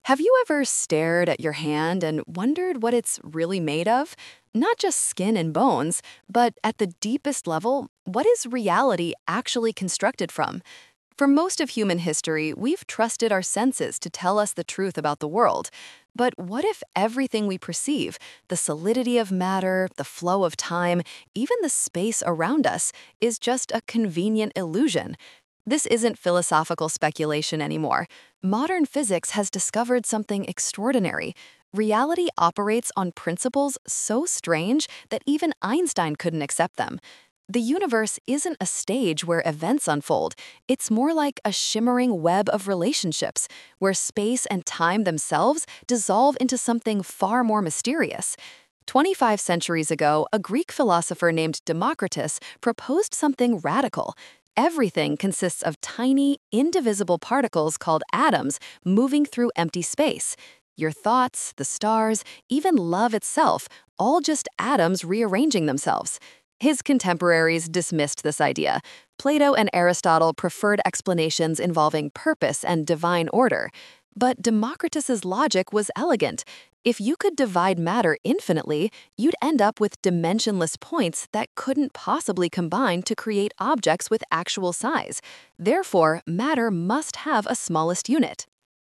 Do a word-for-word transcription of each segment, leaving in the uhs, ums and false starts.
Have you ever stared at your hand and wondered what it's really made of? Not just skin and bones, but at the deepest level, what is reality actually constructed from? For most of human history, we've trusted our senses to tell us the truth about the world. But what if everything we perceive, the solidity of matter, the flow of time, even the space around us, is just a convenient illusion? This isn't philosophical speculation anymore. Modern physics has discovered something extraordinary. Reality operates on principles so strange that even Einstein couldn't accept them. The universe isn't a stage where events unfold. It's more like a shimmering web of relationships, where space and time themselves dissolve into something far more mysterious. twenty-five centuries ago, a Greek philosopher named Democritus proposed something radical. Everything consists of tiny, indivisible particles called atoms moving through empty space. Your thoughts, the stars, even love itself, all just atoms rearranging themselves. His contemporaries dismissed this idea. Plato and Aristotle preferred explanations involving purpose and divine order. But Democritus's logic was elegant. If you could divide matter infinitely, you'd end up with dimensionless points that couldn't possibly combine to create objects with actual size. Therefore, matter must have a smallest unit.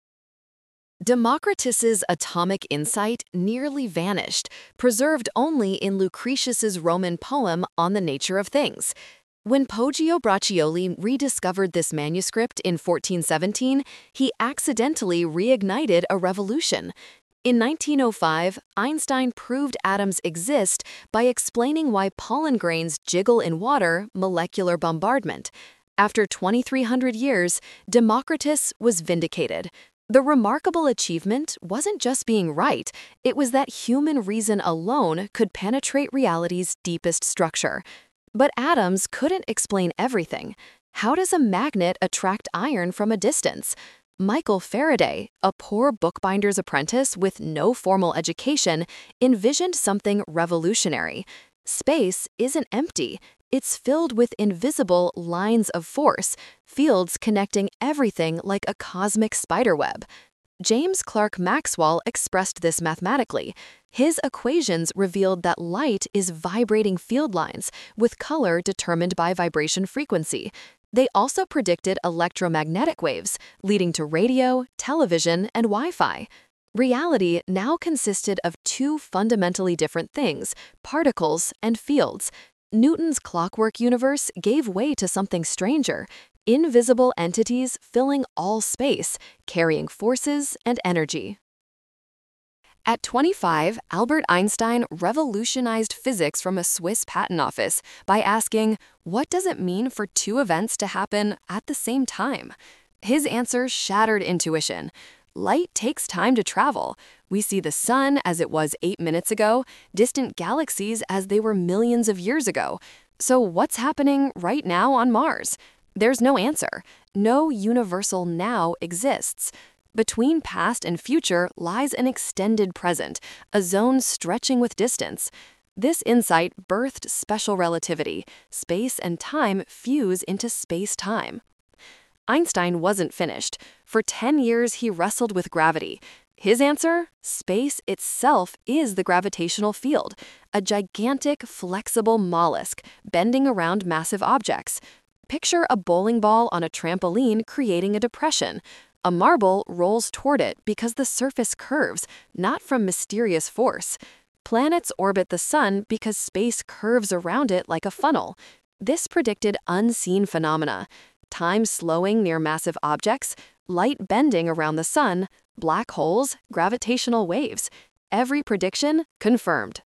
Democritus's atomic insight nearly vanished, preserved only in Lucretius's Roman poem On the Nature of Things. When Poggio Braccioli rediscovered this manuscript in fourteen seventeen, he accidentally reignited a revolution. In nineteen oh five, Einstein proved atoms exist by explaining why pollen grains jiggle in water, molecular bombardment. After twenty-three hundred years, Democritus was vindicated. The remarkable achievement wasn't just being right, it was that human reason alone could penetrate reality's deepest structure. But atoms couldn't explain everything. How does a magnet attract iron from a distance? Michael Faraday, a poor bookbinder's apprentice with no formal education, envisioned something revolutionary. Space isn't empty. It's filled with invisible lines of force, fields connecting everything like a cosmic spiderweb. James Clerk Maxwell expressed this mathematically. His equations revealed that light is vibrating field lines, with color determined by vibration frequency. They also predicted electromagnetic waves, leading to radio, television, and Wi-Fi. Reality now consisted of two fundamentally different things, particles and fields. Newton's clockwork universe gave way to something stranger, invisible entities filling all space, carrying forces and energy. At twenty-five, Albert Einstein revolutionized physics from a Swiss patent office by asking, what does it mean for two events to happen at the same time? His answer shattered intuition. Light takes time to travel. We see the sun as it was eight minutes ago, distant galaxies as they were millions of years ago. So what's happening right now on Mars? There's no answer. No universal now exists. Between past and future lies an extended present, a zone stretching with distance. This insight birthed special relativity. Space and time fuse into space-time. Einstein wasn't finished. For ten years, he wrestled with gravity. His answer? Space itself is the gravitational field, a gigantic, flexible mollusk bending around massive objects. Picture a bowling ball on a trampoline creating a depression. A marble rolls toward it because the surface curves, not from mysterious force. Planets orbit the sun because space curves around it like a funnel. This predicted unseen phenomena. Time slowing near massive objects, light bending around the sun, black holes, gravitational waves. Every prediction confirmed.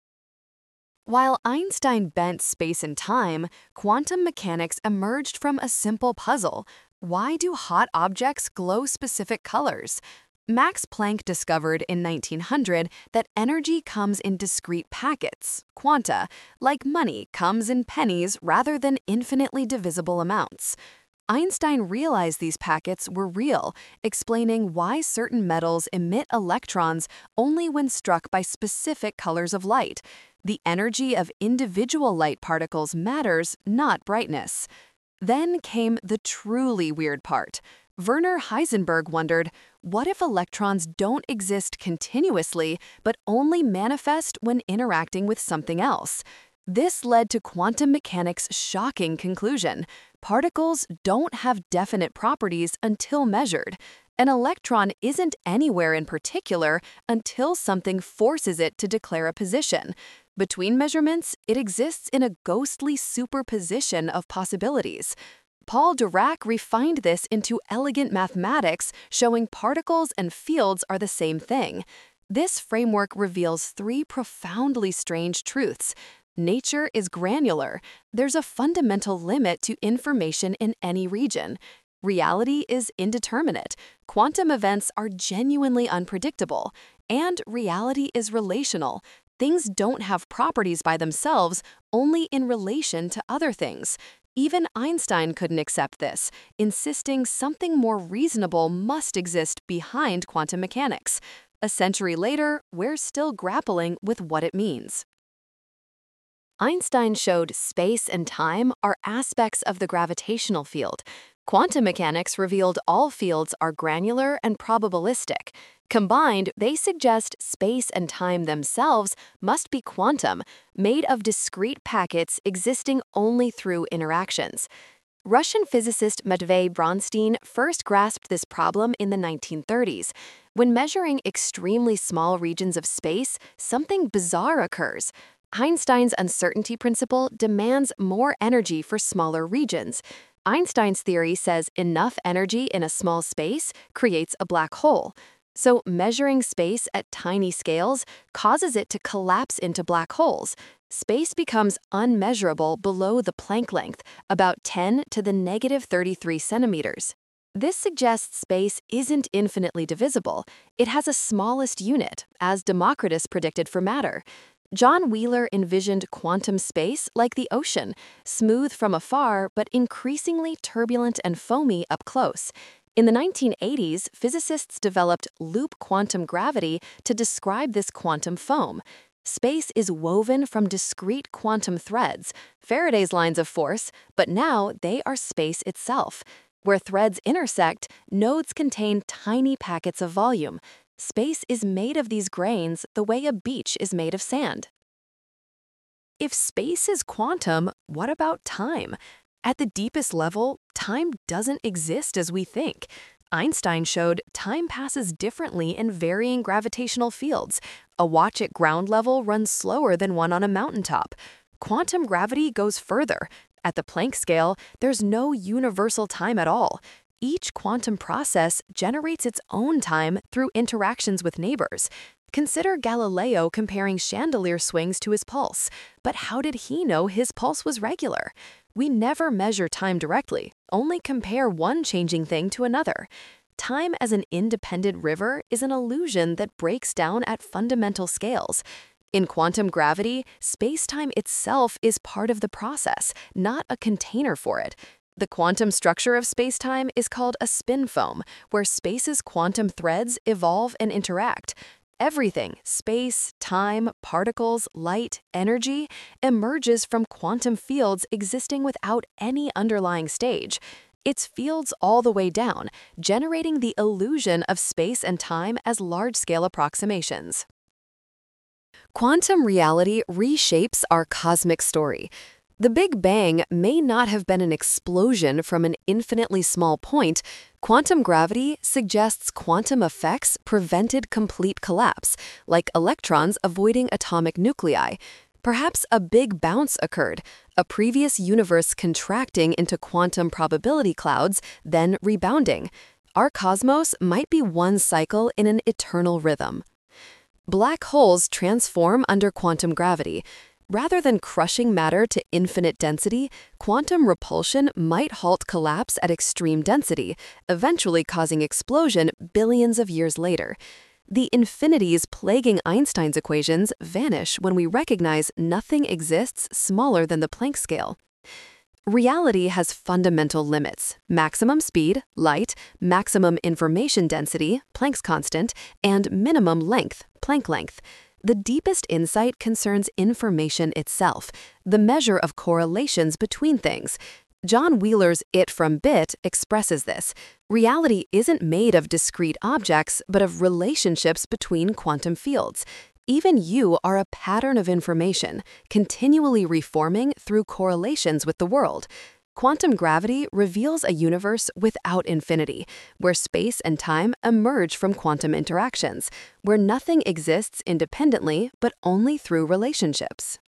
While Einstein bent space and time, quantum mechanics emerged from a simple puzzle. Why do hot objects glow specific colors? Max Planck discovered in nineteen hundred that energy comes in discrete packets, quanta, like money comes in pennies rather than infinitely divisible amounts. Einstein realized these packets were real, explaining why certain metals emit electrons only when struck by specific colors of light. The energy of individual light particles matters, not brightness. Then came the truly weird part. Werner Heisenberg wondered, what if electrons don't exist continuously, but only manifest when interacting with something else? This led to quantum mechanics' shocking conclusion. Particles don't have definite properties until measured. An electron isn't anywhere in particular until something forces it to declare a position. Between measurements, it exists in a ghostly superposition of possibilities. Paul Dirac refined this into elegant mathematics, showing particles and fields are the same thing. This framework reveals three profoundly strange truths. Nature is granular. There's a fundamental limit to information in any region. Reality is indeterminate. Quantum events are genuinely unpredictable. And reality is relational. Things don't have properties by themselves, only in relation to other things. Even Einstein couldn't accept this, insisting something more reasonable must exist behind quantum mechanics. A century later, we're still grappling with what it means. Einstein showed space and time are aspects of the gravitational field. Quantum mechanics revealed all fields are granular and probabilistic. Combined, they suggest space and time themselves must be quantum, made of discrete packets existing only through interactions. Russian physicist Matvei Bronstein first grasped this problem in the nineteen thirties. When measuring extremely small regions of space, something bizarre occurs. Einstein's uncertainty principle demands more energy for smaller regions. Einstein's theory says enough energy in a small space creates a black hole. So measuring space at tiny scales causes it to collapse into black holes. Space becomes unmeasurable below the Planck length, about ten to the negative thirty-three centimeters. This suggests space isn't infinitely divisible. It has a smallest unit, as Democritus predicted for matter. John Wheeler envisioned quantum space like the ocean, smooth from afar but increasingly turbulent and foamy up close. In the nineteen eighties, physicists developed loop quantum gravity to describe this quantum foam. Space is woven from discrete quantum threads, Faraday's lines of force, but now they are space itself. Where threads intersect, nodes contain tiny packets of volume. Space is made of these grains the way a beach is made of sand. If space is quantum, what about time? At the deepest level, time doesn't exist as we think. Einstein showed time passes differently in varying gravitational fields. A watch at ground level runs slower than one on a mountaintop. Quantum gravity goes further. At the Planck scale, there's no universal time at all. Each quantum process generates its own time through interactions with neighbors. Consider Galileo comparing chandelier swings to his pulse. But how did he know his pulse was regular? We never measure time directly, only compare one changing thing to another. Time as an independent river is an illusion that breaks down at fundamental scales. In quantum gravity, space-time itself is part of the process, not a container for it. The quantum structure of spacetime is called a spin foam, where space's quantum threads evolve and interact. Everything, space, time, particles, light, energy, emerges from quantum fields existing without any underlying stage. It's fields all the way down, generating the illusion of space and time as large-scale approximations. Quantum reality reshapes our cosmic story. The Big Bang may not have been an explosion from an infinitely small point. Quantum gravity suggests quantum effects prevented complete collapse, like electrons avoiding atomic nuclei. Perhaps a big bounce occurred, a previous universe contracting into quantum probability clouds, then rebounding. Our cosmos might be one cycle in an eternal rhythm. Black holes transform under quantum gravity. Rather than crushing matter to infinite density, quantum repulsion might halt collapse at extreme density, eventually causing explosion billions of years later. The infinities plaguing Einstein's equations vanish when we recognize nothing exists smaller than the Planck scale. Reality has fundamental limits: maximum speed, light, maximum information density, Planck's constant, and minimum length, Planck length. The deepest insight concerns information itself, the measure of correlations between things. John Wheeler's It from Bit expresses this. Reality isn't made of discrete objects, but of relationships between quantum fields. Even you are a pattern of information, continually reforming through correlations with the world. Quantum gravity reveals a universe without infinity, where space and time emerge from quantum interactions, where nothing exists independently but only through relationships.